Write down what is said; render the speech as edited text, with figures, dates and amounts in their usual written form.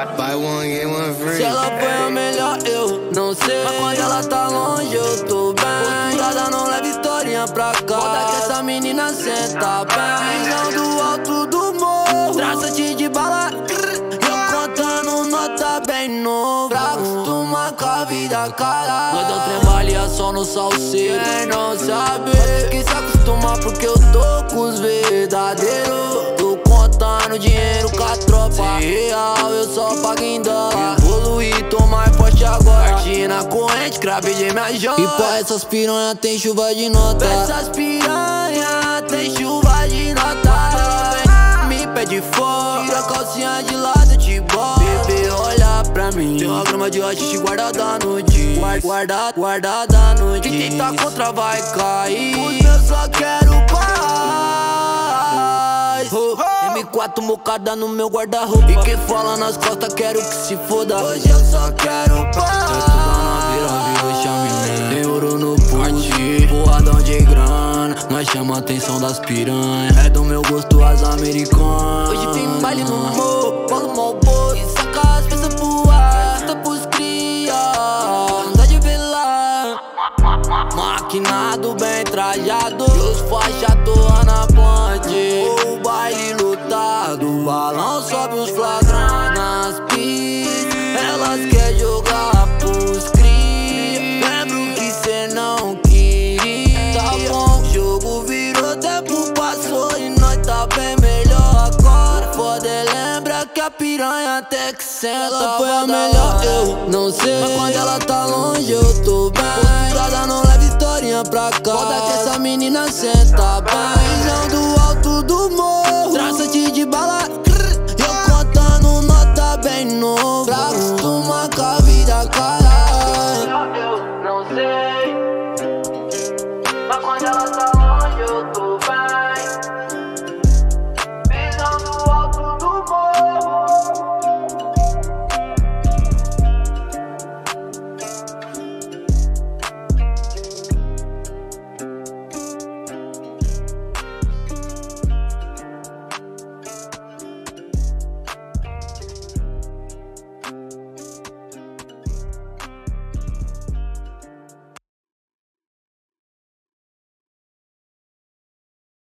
Buy one, get one free. Se ela foi a melhor, eu não sei. Mas quando ela tá longe, eu tô bem. Posturada não leva historinha pra cá. Foda que essa menina senta bem. Visão do alto do morro, traça-te de bala. Eu contando nota bem novo. Pra acostumar com a vida, caralho. Nós dá trembalha só no salseiro. Quem não sabe, pode que se acostumar porque eu tô com os verdadeiros. Tô contando dinheiro com a tropa. Se real, eu só pago em dólar. Evoluí, tô mais forte agora. Parti na corrente, cravejei minha joia. E pra essas piranha tem chuva de nota. Pra essas piranha tem chuva de nota. Ela vem, me pede fogo. Tira a calcinha de lado, te bota. Bebê, olha pra mim. Tem uma grama de haxixe guardada no dia. Guardada no dia. Quem tá contra vai cair. Hoje eu só quero paz. M4 mocada no meu guarda-roupa. E quem fala nas costas quero que se foda. Hoje eu só quero paz. Tá estudando a vira, chame. Tem ouro no pulse, porradão de grana. Nós chama a atenção das piranhas. É do meu gosto as americanas. Hoje tem baile no morro, bolo mal boi. E saca as peças voar. Festa pros cria, anda de velar. Maquinado bem trajado. E os faixa toa na plante. O baile lotado, o balão sobe os flagrantes. Nas pistas, elas querem jogar pros cria. Lembro que cê não queria. Tá bom, o jogo virou, tempo passou e nós tá bem melhor agora. Foda é lembra que a piranha tem que senta. Ela foi a melhor, eu não sei. Mas quando ela tá longe eu tô bem. Posturada não leva historinha pra cá. Foda que essa menina senta bem.